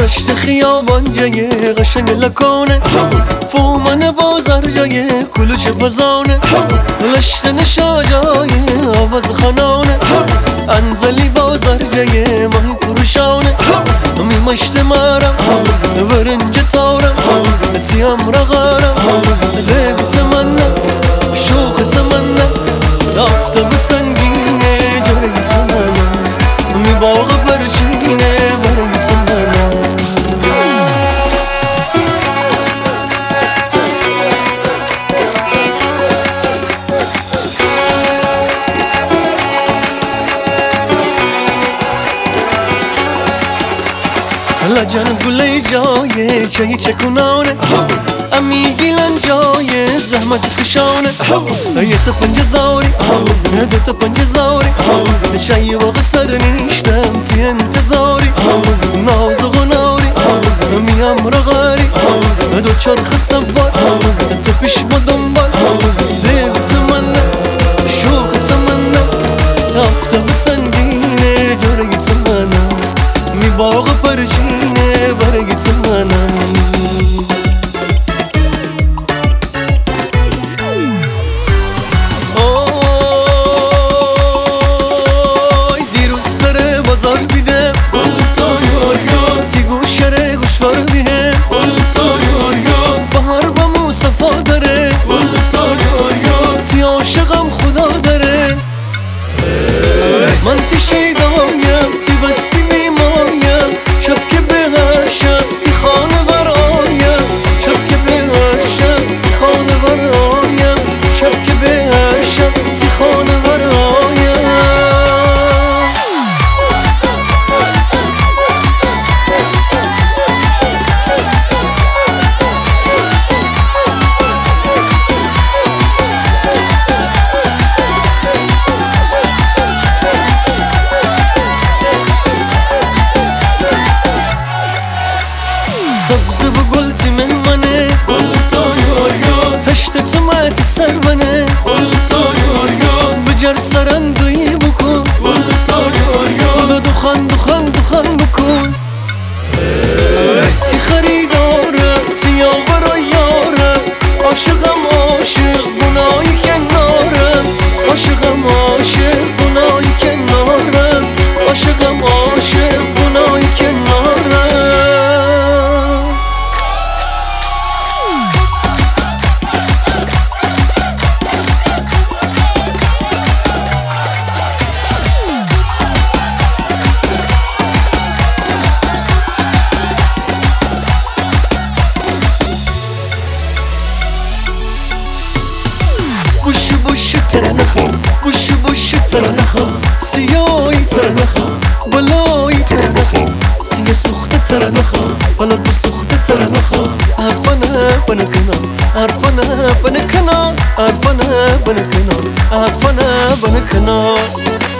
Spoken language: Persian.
رشت خیابان جای قشنگ لکانه، فومن بازار جای کلوچه بزانه، لشتن شا جای آواز خانانه، انزلی بازار جای ماهی فروشانه، می مشت مارم برنج تارم تیم رغارم دیگ تمنا شوق تمنا رفته بسنگینه جرگ تمنا می باغ برچینه برگ تمنا لجن گله جای چای چکونانه امی گیلن جای زحمت کشانه یه تا پنج زاری دو تا پنج زاری چای واقع سر نیشتم تی انتظاری ناز و غناری میم رغاری دو چرخ سوار تو پیش با دنبال دیگ تمنا شوق تمنا رفته بسنگینه جرگ تمنا می باغ پرچینه برگ تمنا دیروز سر بازار بیدم تی گوشره گوشوار بیهم بهار با موصفا داره تی عاشقم خدا داره من تی شیدایم تی بستی میمایم شب که به هر شب تی خانه برایم شب که به هر شب تی خانه برایم شب که به هر شب تی خانه برایم سبز و گل تی مهمنه تشت تو مهدی سرمنه بجر سرندوی بکن خدا دخان دخان دخان بکن تی خریداره تی یاور و یاره عاشقم عاشق بنای کنارم عاشقم عاشق بنای کنارم عاشقم عاشق بنای کنارم بوشو بوشو ترنخو بوشو بوشو ترنخو سیایی ترنخو بلایی ترنخو سیه سوخته ترنخو حالا بو سوخته ترنخو عرفانه بنکنه عرفانه بنکنه عرفانه بنکنه عرفانه بنکنه